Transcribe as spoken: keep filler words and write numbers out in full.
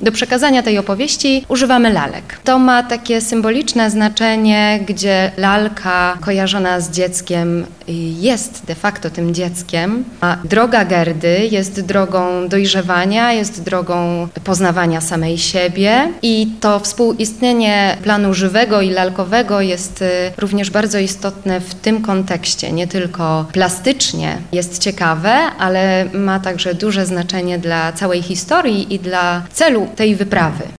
do przekazania tej opowieści używamy lalek. To ma takie symboliczne znaczenie, gdzie lalka kojarzona z dzieckiem jest de facto tym dzieckiem, a droga Gerdy jest drogą dojrzewania, jest drogą poznawania samej siebie i to współistnienie planu żywego i lalkowego jest również bardzo istotne w tym kontekście. Nie tylko plastycznie jest ciekawe, ale ma także duże znaczenie dla całej historii i dla celu tej wyprawy.